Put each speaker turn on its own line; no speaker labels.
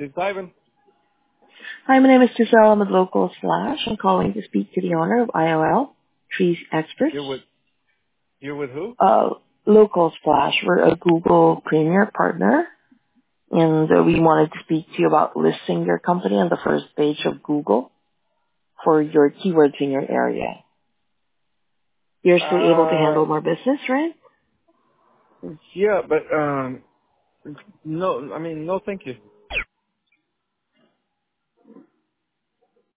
It's Ivan.
Hi, my name is Giselle. I'm a local slash. I'm calling to speak to the owner of IOL, Trees Experts.
You're with who?
Local slash. We're a Google Premier partner, and we wanted to speak to you about listing your company on the first page of Google for your keywords in your area. You're still able to handle more business, right?
Yeah, but no. I mean, no, thank you.